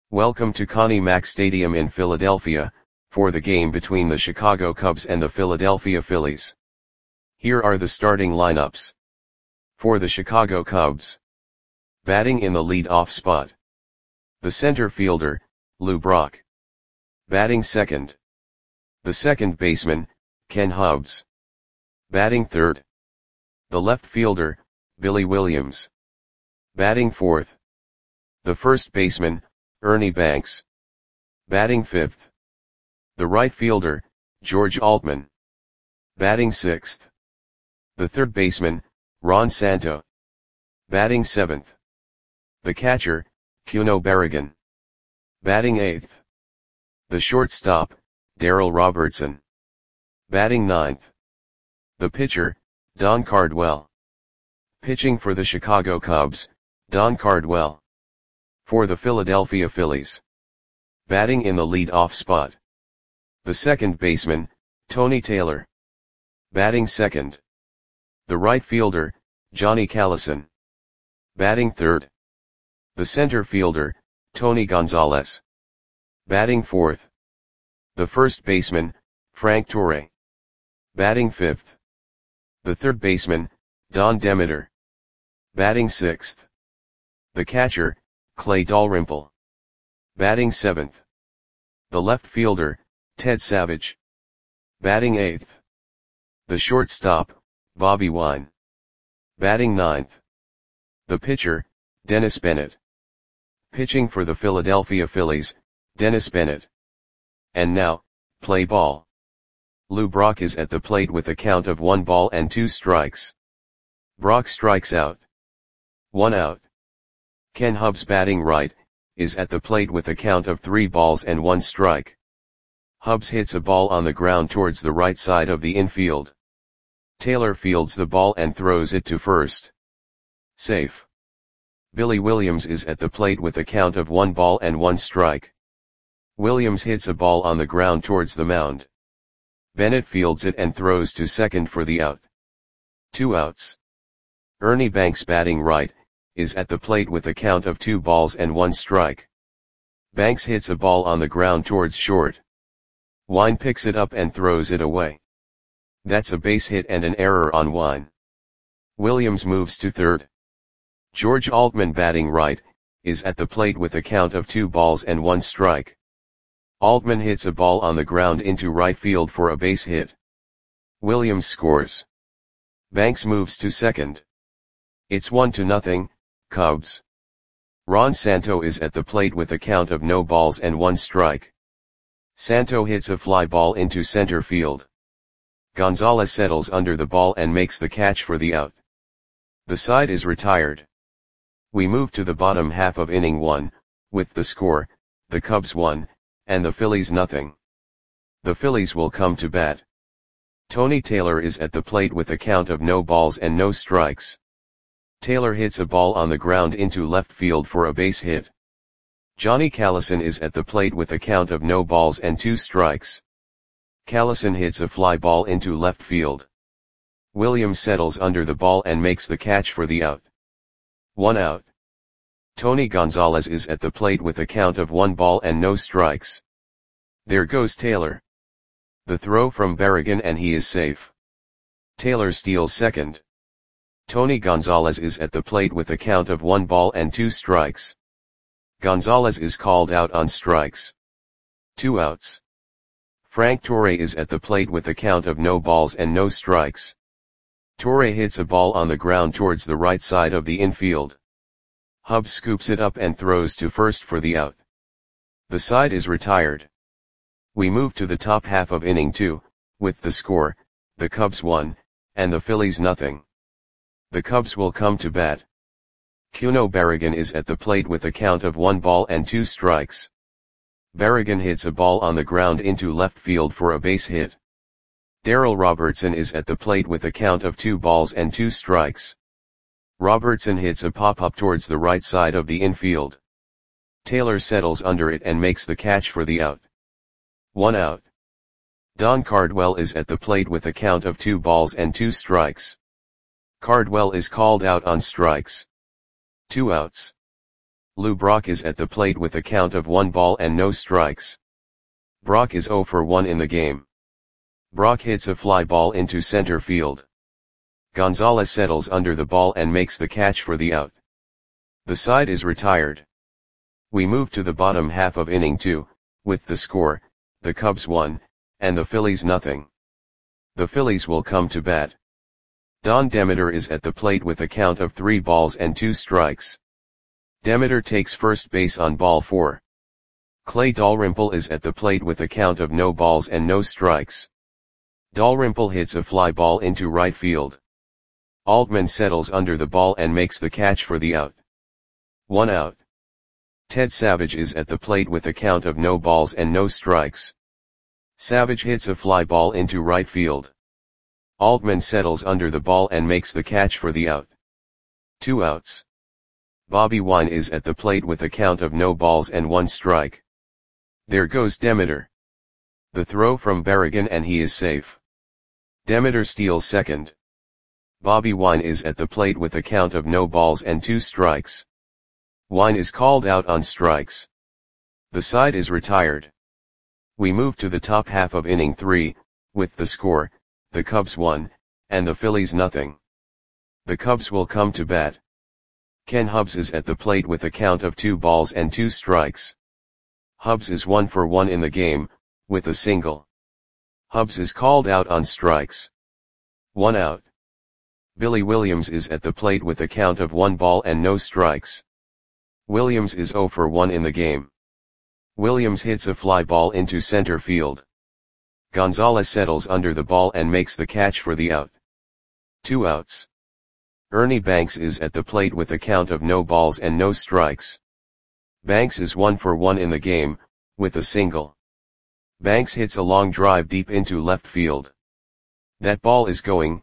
Welcome to Connie Mack Stadium in Philadelphia, for the game between the Chicago Cubs and the Philadelphia Phillies. Here are the starting lineups. For the Chicago Cubs. Batting in the lead-off spot. The center fielder, Lou Brock. Batting second. The second baseman, Ken Hubbs. Batting third. The left fielder, Billy Williams. Batting fourth. The first baseman, Ernie Banks. Batting fifth. The right fielder, George Altman. Batting sixth. The third baseman, Ron Santo. Batting seventh. The catcher, Cuno Berrigan. Batting eighth. The shortstop, Darryl Robertson. Batting ninth. The pitcher, Don Cardwell. Pitching for the Chicago Cubs, Don Cardwell. For the Philadelphia Phillies. Batting in the lead-off spot. The second baseman, Tony Taylor. Batting second. The right fielder, Johnny Callison. Batting third. The center fielder, Tony Gonzalez. Batting fourth. The first baseman, Frank Torre. Batting fifth. The third baseman, Don Demeter. Batting sixth. The catcher, Clay Dalrymple. Batting seventh. The left fielder, Ted Savage. Batting eighth. The shortstop, Bobby Wine. Batting ninth. The pitcher, Dennis Bennett. Pitching for the Philadelphia Phillies, Dennis Bennett. And now, play ball. Lou Brock is at the plate with a count of 1 ball and 2 strikes. Brock strikes out. 1 out. Ken Hubbs batting right, is at the plate with a count of 3 balls and 1 strike. Hubbs hits a ball on the ground towards the right side of the infield. Taylor fields the ball and throws it to first. Safe. Billy Williams is at the plate with a count of 1 ball and 1 strike. Williams hits a ball on the ground towards the mound. Bennett fields it and throws to second for the out. 2 outs. Ernie Banks batting right, is at the plate with a count of 2 balls and 1 strike. Banks hits a ball on the ground towards short. Wine picks it up and throws it away. That's a base hit and an error on Wine. Williams moves to third. George Altman batting right, is at the plate with a count of 2 balls and 1 strike. Altman hits a ball on the ground into right field for a base hit. Williams scores. Banks moves to second. It's 1-0, Cubs. Ron Santo is at the plate with a count of no balls and 1 strike. Santo hits a fly ball into center field. Gonzalez settles under the ball and makes the catch for the out. The side is retired. We move to the bottom half of inning 1, with the score, the Cubs 1, and the Phillies 0. The Phillies will come to bat. Tony Taylor is at the plate with a count of no balls and no strikes. Taylor hits a ball on the ground into left field for a base hit. Johnny Callison is at the plate with a count of no balls and 2 strikes. Callison hits a fly ball into left field. Williams settles under the ball and makes the catch for the out. 1 out. Tony Gonzalez is at the plate with a count of 1 ball and no strikes. There goes Taylor. The throw from Berrigan and he is safe. Taylor steals second. Tony Gonzalez is at the plate with a count of 1 ball and 2 strikes. Gonzalez is called out on strikes. 2 outs. Frank Torre is at the plate with a count of no balls and no strikes. Torre hits a ball on the ground towards the right side of the infield. Hubbs scoops it up and throws to first for the out. The side is retired. We move to the top half of inning 2, with the score, the Cubs 1, and the Phillies 0. The Cubs will come to bat. Cuno Berrigan is at the plate with a count of 1 ball and 2 strikes. Berrigan hits a ball on the ground into left field for a base hit. Darryl Robertson is at the plate with a count of 2 balls and 2 strikes. Robertson hits a pop-up towards the right side of the infield. Taylor settles under it and makes the catch for the out. 1 out. Don Cardwell is at the plate with a count of 2 balls and 2 strikes. Cardwell is called out on strikes. 2 outs. Lou Brock is at the plate with a count of 1 ball and no strikes. Brock is 0 for 1 in the game. Brock hits a fly ball into center field. Gonzalez settles under the ball and makes the catch for the out. The side is retired. We move to the bottom half of inning 2, with the score, the Cubs 1, and the Phillies nothing. The Phillies will come to bat. Don Demeter is at the plate with a count of 3 balls and 2 strikes. Demeter takes first base on ball 4. Clay Dalrymple is at the plate with a count of no balls and no strikes. Dalrymple hits a fly ball into right field. Altman settles under the ball and makes the catch for the out. 1 out. Ted Savage is at the plate with a count of no balls and no strikes. Savage hits a fly ball into right field. Altman settles under the ball and makes the catch for the out. 2 outs. Bobby Wine is at the plate with a count of no balls and 1 strike. There goes Demeter. The throw from Berrigan and he is safe. Demeter steals second. Bobby Wine is at the plate with a count of no balls and 2 strikes. Wine is called out on strikes. The side is retired. We move to the top half of inning 3, with the score, the Cubs 1, and the Phillies nothing. The Cubs will come to bat. Ken Hubbs is at the plate with a count of 2 balls and 2 strikes. Hubbs is 1 for 1 in the game, with a single. Hubbs is called out on strikes. 1 out. Billy Williams is at the plate with a count of 1 ball and no strikes. Williams is 0 for 1 in the game. Williams hits a fly ball into center field. Gonzalez settles under the ball and makes the catch for the out. 2 outs. Ernie Banks is at the plate with a count of no balls and no strikes. Banks is 1 for 1 in the game, with a single. Banks hits a long drive deep into left field. That ball is gone.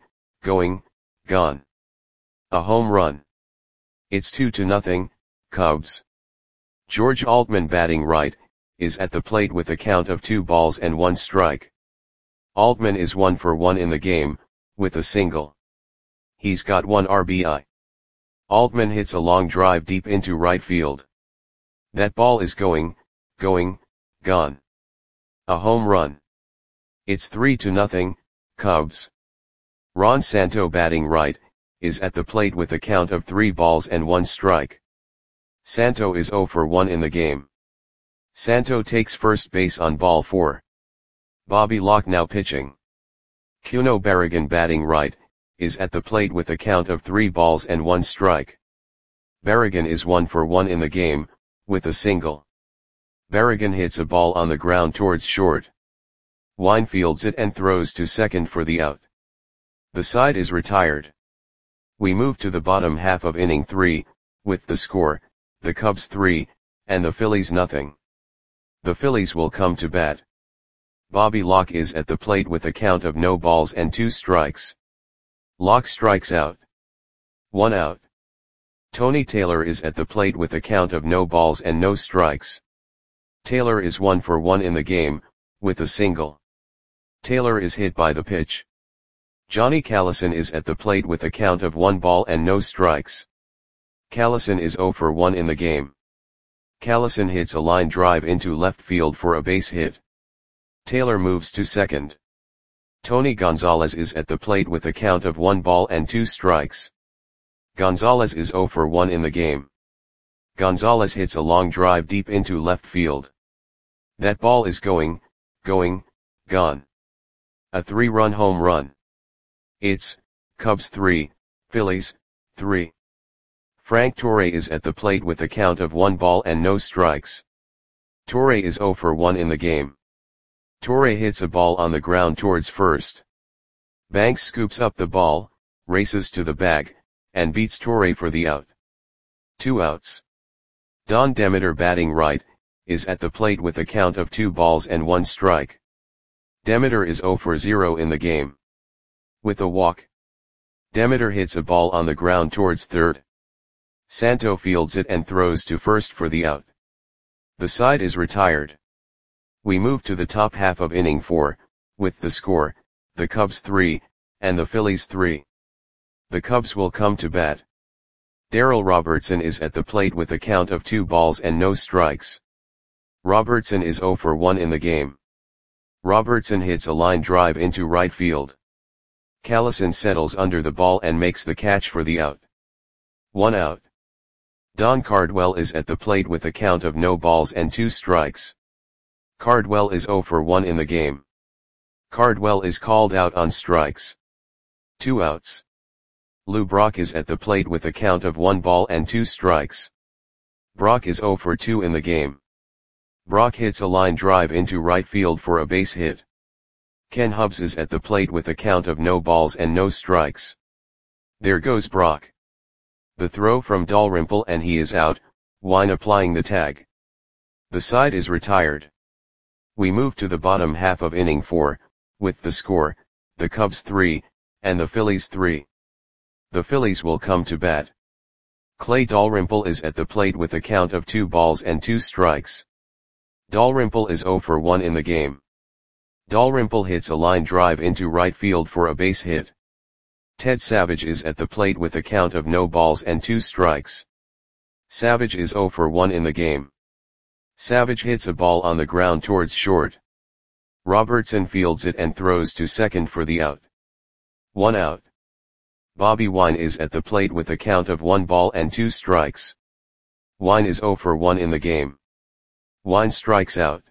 A home run. It's 2-0, Cubs. George Altman, batting right, is at the plate with a count of 2 balls and 1 strike. Altman is 1 for 1 in the game, with a single. He's got 1 RBI. Altman hits a long drive deep into right field. That ball is gone. A home run. It's 3-0, Cubs. Ron Santo, batting right, is at the plate with a count of 3 balls and 1 strike. Santo is 0 for 1 in the game. Santo takes first base on ball 4. Bobby Locke now pitching. Cuno Berrigan, batting right, is at the plate with a count of 3 balls and 1 strike. Berrigan is 1 for 1 in the game, with a single. Berrigan hits a ball on the ground towards short. Wine fields it and throws to second for the out. The side is retired. We move to the bottom half of inning 3, with the score, the Cubs 3, and the Phillies nothing. The Phillies will come to bat. Bobby Locke is at the plate with a count of no balls and 2 strikes. Locke strikes out. 1 out. Tony Taylor is at the plate with a count of no balls and no strikes. Taylor is 1 for 1 in the game, with a single. Taylor is hit by the pitch. Johnny Callison is at the plate with a count of 1 ball and no strikes. Callison is 0 for 1 in the game. Callison hits a line drive into left field for a base hit. Taylor moves to second. Tony Gonzalez is at the plate with a count of 1 ball and 2 strikes. Gonzalez is 0 for 1 in the game. Gonzalez hits a long drive deep into left field. That ball is gone. A 3-run home run. It's Cubs 3, Phillies 3. Frank Torre is at the plate with a count of 1 ball and no strikes. Torre is 0 for 1 in the game. Torre hits a ball on the ground towards first. Banks scoops up the ball, races to the bag, and beats Torre for the out. 2 outs. Don Demeter, batting right, is at the plate with a count of 2 balls and 1 strike. Demeter is 0 for 0 in the game. With a walk. Demeter hits a ball on the ground towards third. Santo fields it and throws to first for the out. The side is retired. We move to the top half of inning 4, with the score, the Cubs 3, and the Phillies 3. The Cubs will come to bat. Darryl Robertson is at the plate with a count of 2 balls and no strikes. Robertson is 0 for 1 in the game. Robertson hits a line drive into right field. Callison settles under the ball and makes the catch for the out. 1 out. Don Cardwell is at the plate with a count of no balls and 2 strikes. Cardwell is 0 for 1 in the game. Cardwell is called out on strikes. 2 outs. Lou Brock is at the plate with a count of 1 ball and 2 strikes. Brock is 0 for 2 in the game. Brock hits a line drive into right field for a base hit. Ken Hubbs is at the plate with a count of no balls and no strikes. There goes Brock. The throw from Dalrymple and he is out, Wine applying the tag. The side is retired. We move to the bottom half of inning 4, with the score, the Cubs 3, and the Phillies 3. The Phillies will come to bat. Clay Dalrymple is at the plate with a count of 2 balls and 2 strikes. Dalrymple is 0 for 1 in the game. Dalrymple hits a line drive into right field for a base hit. Ted Savage is at the plate with a count of no balls and 2 strikes. Savage is 0 for 1 in the game. Savage hits a ball on the ground towards short. Robertson fields it and throws to second for the out. 1 out. Bobby Wine is at the plate with a count of 1 ball and 2 strikes. Wine is 0 for 1 in the game. Wine strikes out.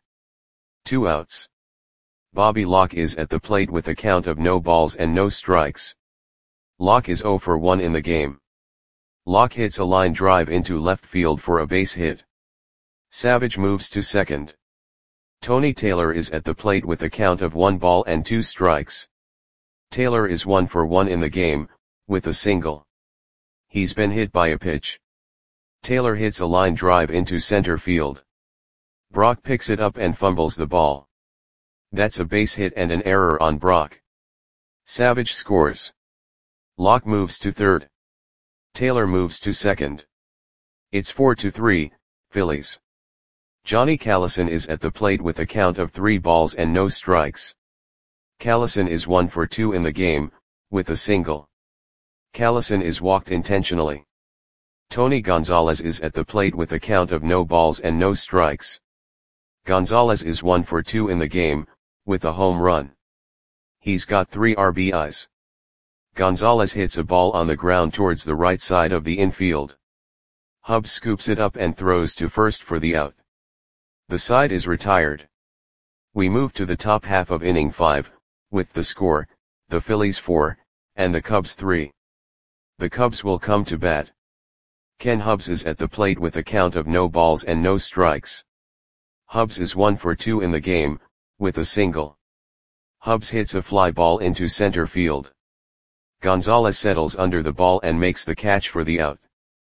2 outs. Bobby Locke is at the plate with a count of no balls and no strikes. Locke is 0 for 1 in the game. Locke hits a line drive into left field for a base hit. Savage moves to second. Tony Taylor is at the plate with a count of 1 ball and 2 strikes. Taylor is 1 for 1 in the game, with a single. He's been hit by a pitch. Taylor hits a line drive into center field. Brock picks it up and fumbles the ball. That's a base hit and an error on Brock. Savage scores. Locke moves to third. Taylor moves to second. It's 4-3, Phillies. Johnny Callison is at the plate with a count of 3 balls and no strikes. Callison is 1 for 2 in the game, with a single. Callison is walked intentionally. Tony Gonzalez is at the plate with a count of no balls and no strikes. Gonzalez is 1 for 2 in the game, with a home run. He's got 3 RBIs. Gonzalez hits a ball on the ground towards the right side of the infield. Hubbs scoops it up and throws to first for the out. The side is retired. We move to the top half of inning 5, with the score, the Phillies 4, and the Cubs 3. The Cubs will come to bat. Ken Hubbs is at the plate with a count of no balls and no strikes. Hubbs is 1 for 2 in the game, with a single. Hubbs hits a fly ball into center field. Gonzalez settles under the ball and makes the catch for the out.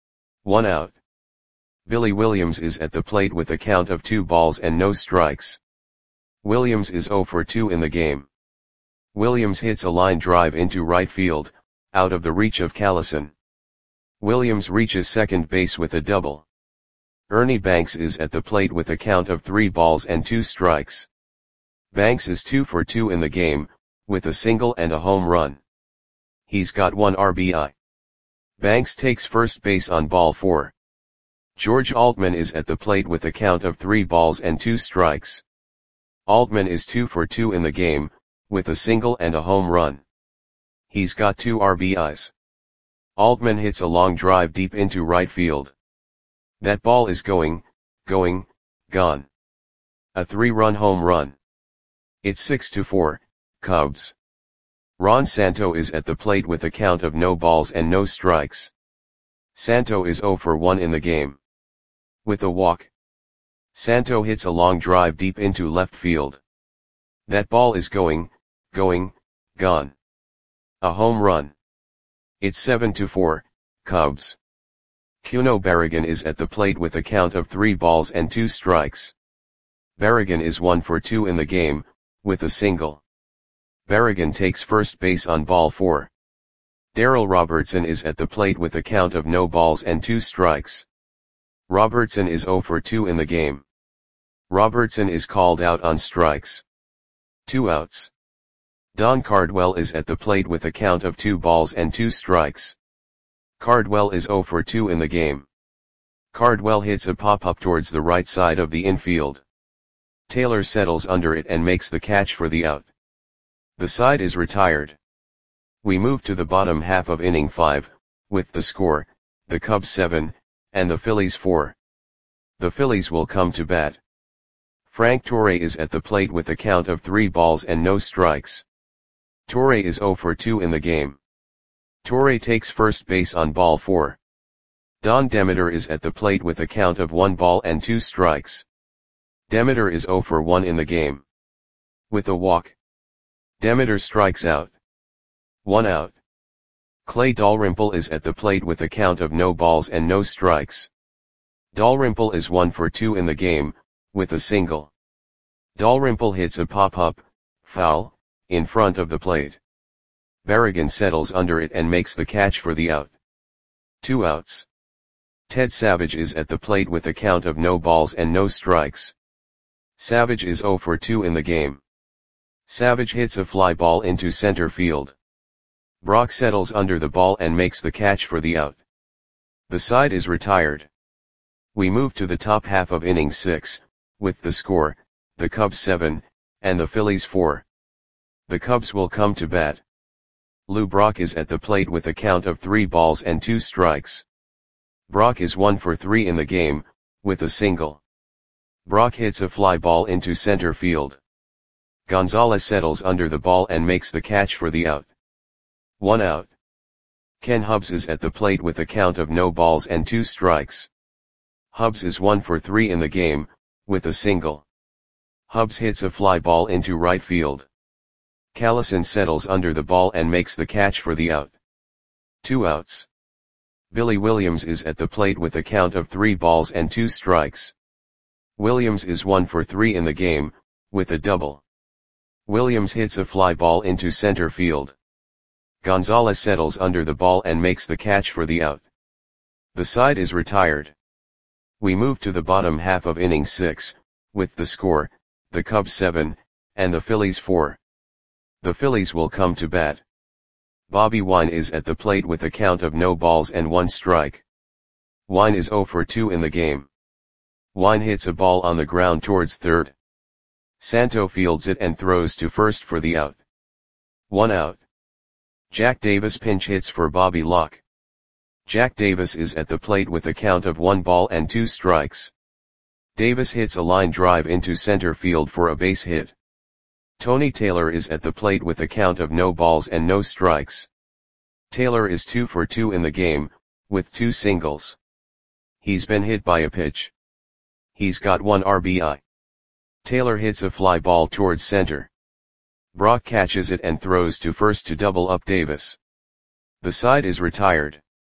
1 out. Billy Williams is at the plate with a count of 2 balls and no strikes. Williams is 0 for 2 in the game. Williams hits a line drive into right field, out of the reach of Callison. Williams reaches second base with a double. Ernie Banks is at the plate with a count of 3 balls and 2 strikes. Banks is 2 for 2 in the game, with a single and a home run. He's got 1 RBI. Banks takes first base on ball 4. George Altman is at the plate with a count of 3 balls and 2 strikes. Altman is 2 for 2 in the game, with a single and a home run. He's got 2 RBIs. Altman hits a long drive deep into right field. That ball is going, gone. A 3-run home run. It's 6-4, Cubs. Ron Santo is at the plate with a count of no balls and no strikes. Santo is 0 for 1 in the game. With a walk. Santo hits a long drive deep into left field. That ball is going, gone. A home run. It's 7-4, Cubs. Cuno Barragan is at the plate with a count of 3 balls and 2 strikes. Barragan is 1 for 2 in the game, with a single. Barragan takes first base on ball 4. Darryl Robertson is at the plate with a count of no balls and 2 strikes. Robertson is 0 for 2 in the game. Robertson is called out on strikes. 2 outs. Don Cardwell is at the plate with a count of 2 balls and 2 strikes. Cardwell is 0 for 2 in the game. Cardwell hits a pop-up towards the right side of the infield. Taylor settles under it and makes the catch for the out. The side is retired. We move to the bottom half of inning 5, with the score, the Cubs 7, and the Phillies 4. The Phillies will come to bat. Frank Torre is at the plate with a count of 3 balls and no strikes. Torre is 0 for 2 in the game. Torre takes first base on ball 4. Don Demeter is at the plate with a count of 1 ball and 2 strikes. Demeter is 0 for 1 in the game. With a walk, Demeter strikes out. 1 out. Clay Dalrymple is at the plate with a count of no balls and no strikes. Dalrymple is 1 for 2 in the game, with a single. Dalrymple hits a pop-up, foul, in front of the plate. Berrigan settles under it and makes the catch for the out. 2 outs. Ted Savage is at the plate with a count of no balls and no strikes. Savage is 0 for 2 in the game. Savage hits a fly ball into center field. Brock settles under the ball and makes the catch for the out. The side is retired. We move to the top half of inning 6, with the score, the Cubs 7, and the Phillies 4. The Cubs will come to bat. Lou Brock is at the plate with a count of 3 balls and 2 strikes. Brock is 1 for 3 in the game, with a single. Brock hits a fly ball into center field. Gonzalez settles under the ball and makes the catch for the out. 1 out. Ken Hubbs is at the plate with a count of no balls and 2 strikes. Hubbs is 1 for 3 in the game, with a single. Hubbs hits a fly ball into right field. Callison settles under the ball and makes the catch for the out. 2 outs. Billy Williams is at the plate with a count of 3 balls and 2 strikes. Williams is 1 for 3 in the game, with a double. Williams hits a fly ball into center field. Gonzalez settles under the ball and makes the catch for the out. The side is retired. We move to the bottom half of inning 6, with the score, the Cubs 7, and the Phillies 4. The Phillies will come to bat. Bobby Wine is at the plate with a count of no balls and 1 strike. Wine is 0 for 2 in the game. Wine hits a ball on the ground towards third. Santo fields it and throws to first for the out. 1 out. Jack Davis pinch hits for Bobby Locke. Jack Davis is at the plate with a count of 1 ball and 2 strikes. Davis hits a line drive into center field for a base hit. Tony Taylor is at the plate with a count of no balls and no strikes. Taylor is 2 for 2 in the game, with 2 singles. He's been hit by a pitch. He's got 1 RBI. Taylor hits a fly ball towards center. Brock catches it and throws to first to double up Davis. The side is retired.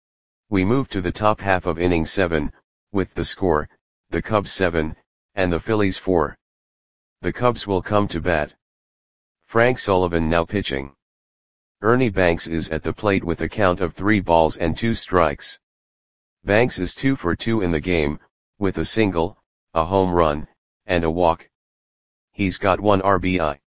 We move to the top half of inning 7, with the score, the Cubs 7, and the Phillies 4. The Cubs will come to bat. Frank Sullivan now pitching. Ernie Banks is at the plate with a count of 3 balls and 2 strikes. Banks is 2 for 2 in the game, with a single, a home run, and a walk. He's got 1 RBI.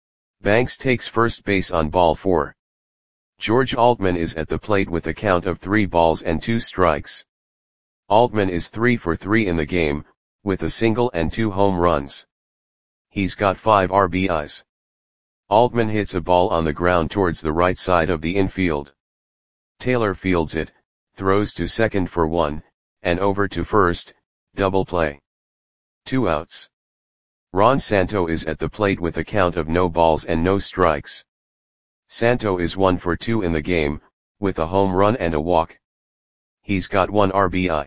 Banks takes first base on ball 4. George Altman is at the plate with a count of 3 balls and 2 strikes. Altman is 3 for 3 in the game, with a single and 2 home runs. He's got 5 RBIs. Altman hits a ball on the ground towards the right side of the infield. Taylor fields it, throws to second for 1, and over to first, double play. 2 outs. Ron Santo is at the plate with a count of no balls and no strikes. Santo is 1 for 2 in the game, with a home run and a walk. He's got 1 RBI.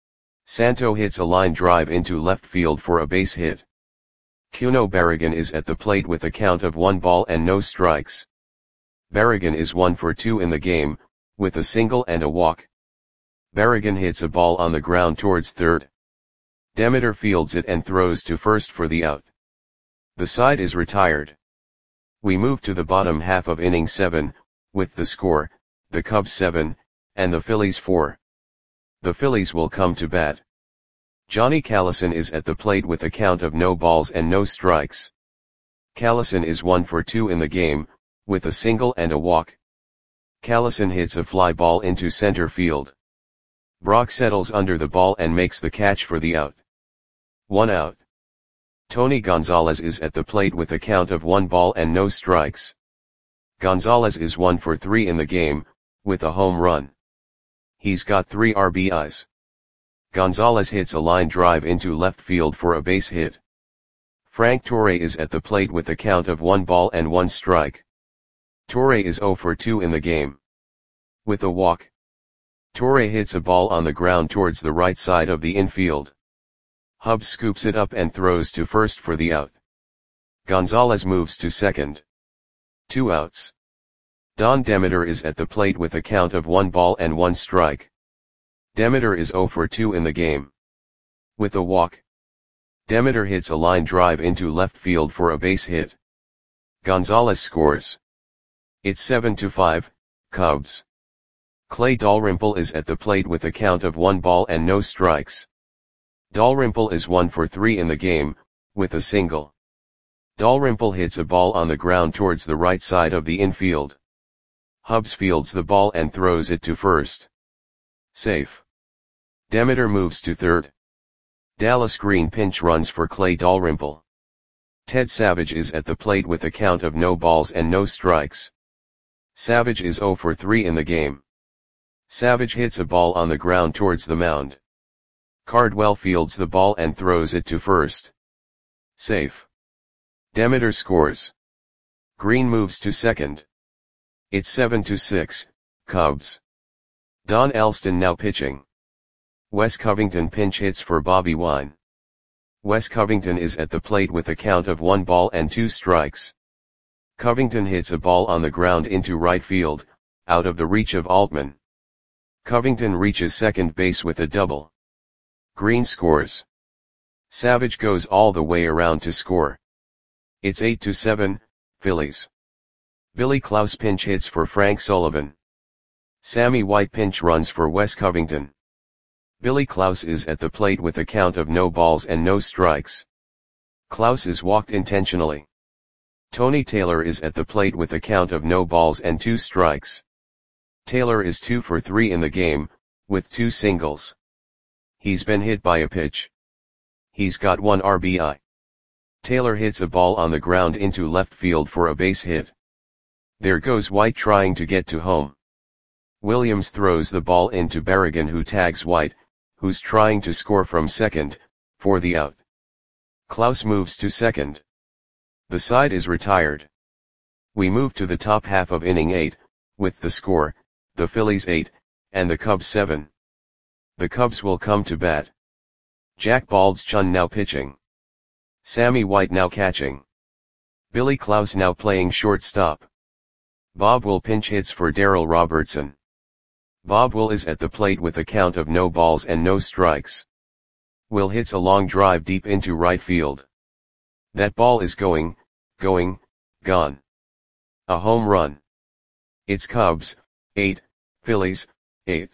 Santo hits a line drive into left field for a base hit. Cuno Berrigan is at the plate with a count of 1 ball and no strikes. Berrigan is 1 for 2 in the game, with a single and a walk. Berrigan hits a ball on the ground towards third. Demeter fields it and throws to first for the out. The side is retired. We move to the bottom half of inning 7, with the score, the Cubs 7, and the Phillies 4. The Phillies will come to bat. Johnny Callison is at the plate with a count of no balls and no strikes. Callison is 1 for 2 in the game, with a single and a walk. Callison hits a fly ball into center field. Brock settles under the ball and makes the catch for the out. 1 out. Tony Gonzalez is at the plate with a count of 1 ball and no strikes. Gonzalez is 1 for 3 in the game, with a home run. He's got 3 RBIs. Gonzalez hits a line drive into left field for a base hit. Frank Torre is at the plate with a count of 1 ball and 1 strike. Torre is 0 for 2 in the game. With a walk, Torre hits a ball on the ground towards the right side of the infield. Hubbs scoops it up and throws to first for the out. Gonzalez moves to second. 2 outs. Don Demeter is at the plate with a count of 1 ball and 1 strike. Demeter is 0 for 2 in the game. With a walk, Demeter hits a line drive into left field for a base hit. Gonzalez scores. It's 7-5, Cubs. Clay Dalrymple is at the plate with a count of 1 ball and no strikes. Dalrymple is 1 for 3 in the game, with a single. Dalrymple hits a ball on the ground towards the right side of the infield. Hubbs fields the ball and throws it to first. Safe. Demeter moves to third. Dallas Green pinch runs for Clay Dalrymple. Ted Savage is at the plate with a count of no balls and no strikes. Savage is 0 for 3 in the game. Savage hits a ball on the ground towards the mound. Cardwell fields the ball and throws it to first. Safe. Demeter scores. Green moves to second. It's 7-6, Cubs. Don Elston now pitching. Wes Covington pinch hits for Bobby Wine. Wes Covington is at the plate with a count of 1 ball and 2 strikes. Covington hits a ball on the ground into right field, out of the reach of Altman. Covington reaches second base with a double. Green scores. Savage goes all the way around to score. It's 8-7, Phillies. Billy Klaus pinch hits for Frank Sullivan. Sammy White pinch runs for Wes Covington. Billy Klaus is at the plate with a count of no balls and no strikes. Klaus is walked intentionally. Tony Taylor is at the plate with a count of no balls and 2 strikes. Taylor is 2 for 3 in the game, with 2 singles. He's been hit by a pitch. He's got 1 RBI. Taylor hits a ball on the ground into left field for a base hit. There goes White trying to get to home. Williams throws the ball into Berrigan, who tags White, who's trying to score from second, for the out. Klaus moves to second. The side is retired. We move to the top half of inning 8, with the score, the Phillies 8, and the Cubs 7. The Cubs will come to bat. Jack Baldschun now pitching. Sammy White now catching. Billy Klaus now playing shortstop. Bob Will pinch hits for Darryl Robertson. Bob Will is at the plate with a count of no balls and no strikes. Will hits a long drive deep into right field. That ball is going, gone. A home run. It's Cubs, 8, Phillies, 8.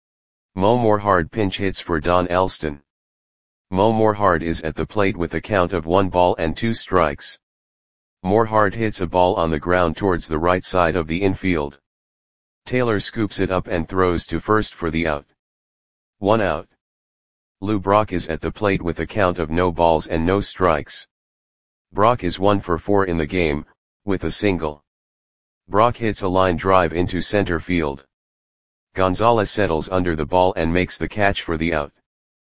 Mo Morehard pinch hits for Don Elston. Mo Morehard is at the plate with a count of 1 ball and 2 strikes. Morehard hits a ball on the ground towards the right side of the infield. Taylor scoops it up and throws to first for the out. 1 out. Lou Brock is at the plate with a count of no balls and no strikes. Brock is 1 for 4 in the game, with a single. Brock hits a line drive into center field. Gonzalez settles under the ball and makes the catch for the out.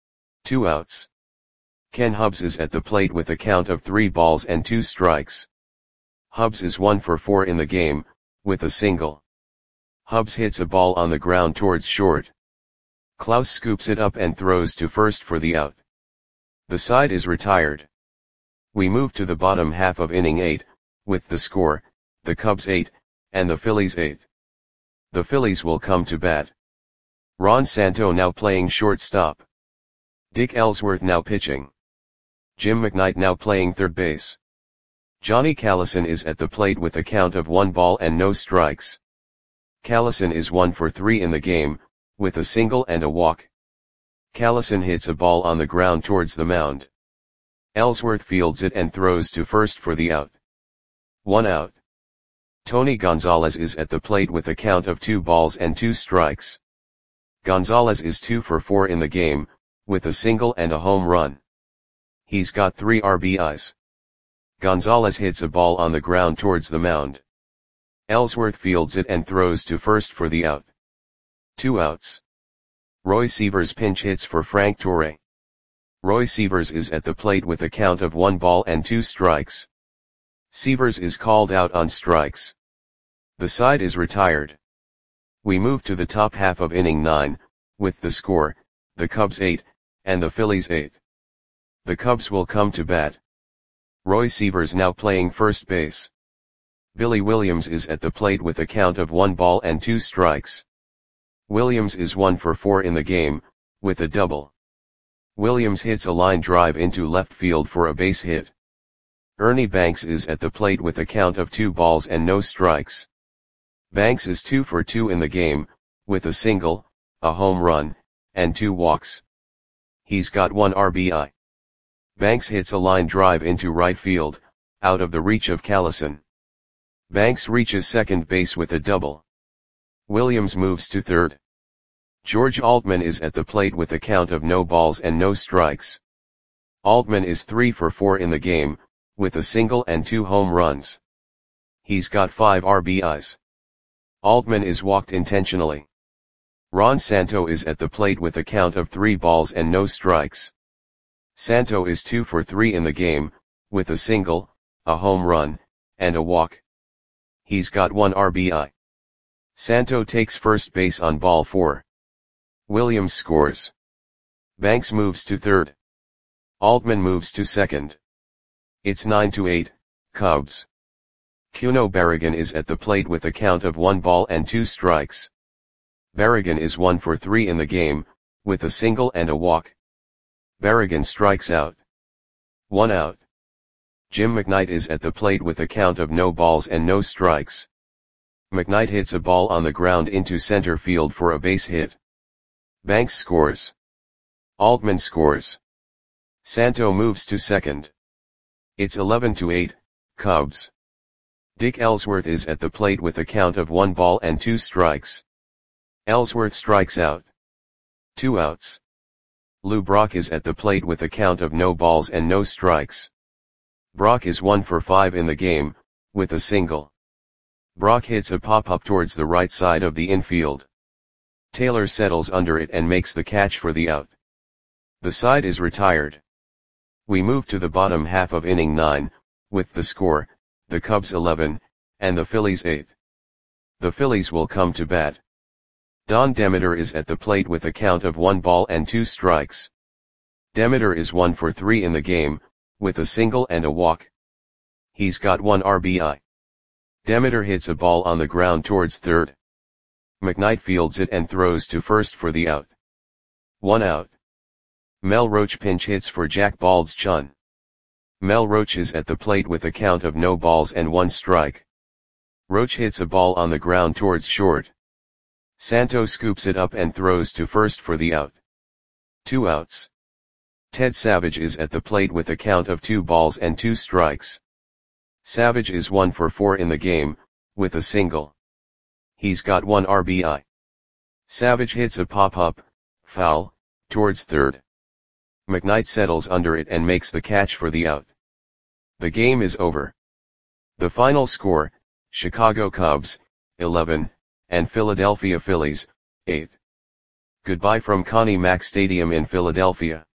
2 outs. Ken Hubbs is at the plate with a count of 3 balls and 2 strikes. Hubbs is 1 for 4 in the game, with a single. Hubbs hits a ball on the ground towards short. Klaus scoops it up and throws to first for the out. The side is retired. We move to the bottom half of inning 8, with the score, the Cubs 8, and the Phillies 8. The Phillies will come to bat. Ron Santo now playing shortstop. Dick Ellsworth now pitching. Jim McKnight now playing third base. Johnny Callison is at the plate with a count of 1 ball and no strikes. Callison is 1 for 3 in the game, with a single and a walk. Callison hits a ball on the ground towards the mound. Ellsworth fields it and throws to first for the out. 1 out. Tony Gonzalez is at the plate with a count of 2 balls and 2 strikes. Gonzalez is 2 for 4 in the game, with a single and a home run. He's got 3 RBIs. Gonzalez hits a ball on the ground towards the mound. Ellsworth fields it and throws to first for the out. 2 outs. Roy Sievers pinch hits for Frank Torre. Roy Sievers is at the plate with a count of 1 ball and 2 strikes. Sievers is called out on strikes. The side is retired. We move to the top half of inning 9, with the score, the Cubs 8, and the Phillies 8. The Cubs will come to bat. Roy Sievers now playing first base. Billy Williams is at the plate with a count of 1 ball and 2 strikes. Williams is 1 for 4 in the game, with a double. Williams hits a line drive into left field for a base hit. Ernie Banks is at the plate with a count of 2 balls and no strikes. Banks is 2 for 2 in the game, with a single, a home run, and 2 walks. He's got 1 RBI. Banks hits a line drive into right field, out of the reach of Callison. Banks reaches second base with a double. Williams moves to third. George Altman is at the plate with a count of no balls and no strikes. Altman is 3 for 4 in the game, with a single and 2 home runs. He's got 5 RBIs. Altman is walked intentionally. Ron Santo is at the plate with a count of 3 balls and no strikes. Santo is 2 for 3 in the game, with a single, a home run, and a walk. He's got 1 RBI. Santo takes first base on ball 4. Williams scores. Banks moves to third. Altman moves to second. It's 9-8, Cubs. Cuno Barragan is at the plate with a count of 1 ball and 2 strikes. Barragan is 1 for 3 in the game, with a single and a walk. Barragan strikes out. 1 out. Jim McKnight is at the plate with a count of no balls and no strikes. McKnight hits a ball on the ground into center field for a base hit. Banks scores. Altman scores. Santo moves to second. It's 11-8, Cubs. Dick Ellsworth is at the plate with a count of 1 ball and 2 strikes. Ellsworth strikes out. 2 outs. Lou Brock is at the plate with a count of no balls and no strikes. Brock is 1 for 5 in the game, with a single. Brock hits a pop-up towards the right side of the infield. Taylor settles under it and makes the catch for the out. The side is retired. We move to the bottom half of inning 9, with the score, the Cubs 11, and the Phillies 8. The Phillies will come to bat. Don Demeter is at the plate with a count of 1 ball and 2 strikes. Demeter is 1 for 3 in the game, with a single and a walk. He's got 1 RBI. Demeter hits a ball on the ground towards third. McKnight fields it and throws to first for the out. 1 out. Mel Roach pinch hits for Jack Bald's Chun. Mel Roach is at the plate with a count of no balls and 1 strike. Roach hits a ball on the ground towards short. Santo scoops it up and throws to first for the out. 2 outs. Ted Savage is at the plate with a count of 2 balls and 2 strikes. Savage is 1 for 4 in the game, with a single. He's got 1 RBI. Savage hits a pop-up, foul, towards third. McKnight settles under it and makes the catch for the out. The game is over. The final score, Chicago Cubs, 11, and Philadelphia Phillies, 8. Goodbye from Connie Mack Stadium in Philadelphia.